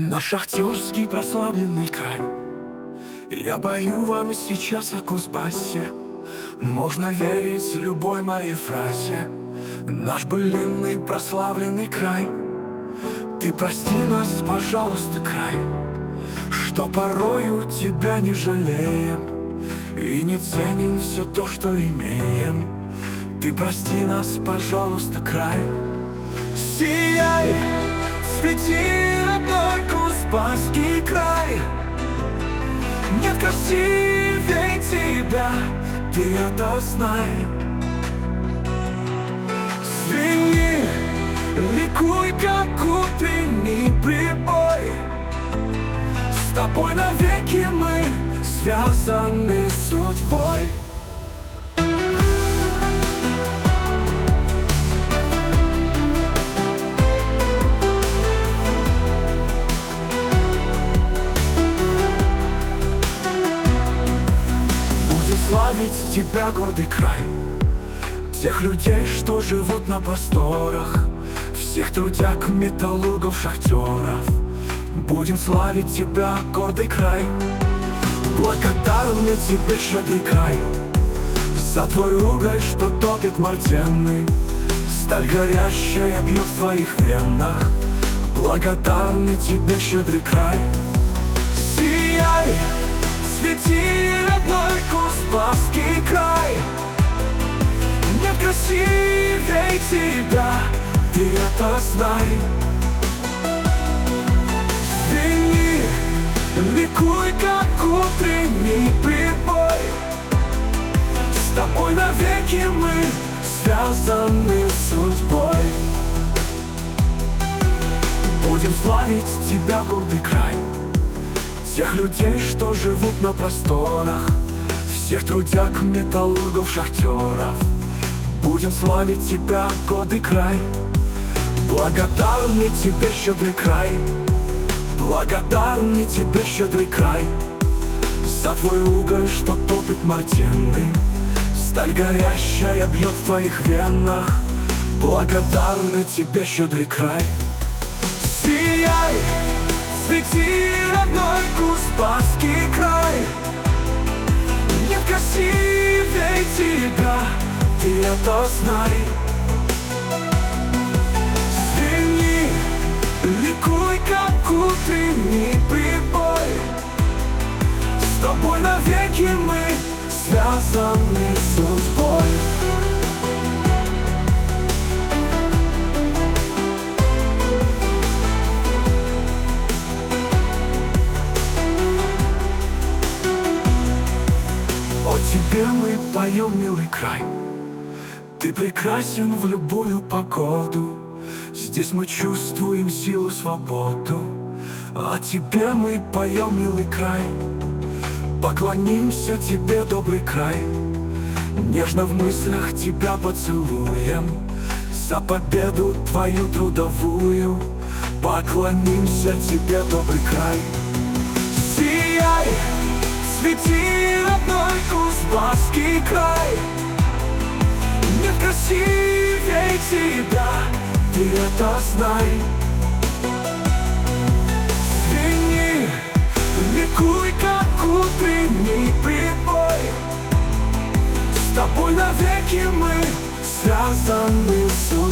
На шахтерский прославленный край я пою вам сейчас о Кузбассе. Можно верить любой моей фразе. Наш былинный прославленный край. Ты прости нас, пожалуйста, край, что порою тебя не жалеем и не ценим все то, что имеем. Ты прости нас, пожалуйста, край. Сияй, свети, родной Кузбасский край. Нет красивей тебя, ты это знай. Звени, ликуй, как утренний прибой. С тобой навеки мы связаны судьбой. Славить тебя, гордый край, тех людей, что живут на просторах, всех трудяг, металлургов, шахтеров. Будем славить тебя, гордый край, благодарны тебе, щедрый край, за твой уголь, что топит мартенный, сталь горящая бьет в твоих венах. Благодарны тебе, щедрый край. Сияй, свети, родной Кузбасский край. Нет красивей тебя, ты это знай. Звени, ликуй, как утренний прибой. С тобой навеки мы связаны судьбой. Будем славить тебя, гордый край, тех людей, что живут на просторах, всех трудяг, металлургов, шахтеров. Будем славить тебя, гордый край, благодарны тебе, щедрый край, благодарны тебе, щедрый край, за твой уголь, что топит мартенный, сталь горящая бьет в твоих венах. Благодарны тебе, щедрый край. Сияй, свети, родной Кузбасский край. Нет красивей тебя, ты это знай. Звени, ликуй, как утренний прибой. С тобой навеки мы связаны судьбой. Тебе мы поем, милый край, ты прекрасен в любую погоду. Здесь мы чувствуем силу, свободу. О тебе мы поем, милый край, поклонимся тебе, добрый край. Нежно в мыслях тебя поцелуем, за победу твою трудовую. Поклонимся тебе, добрый край. Сияй, свети, родной Кузбасский край. Нет красивей тебя, ты это знай. Звени, ликуй, как утренний прибой. С тобой навеки мы связаны судьбой.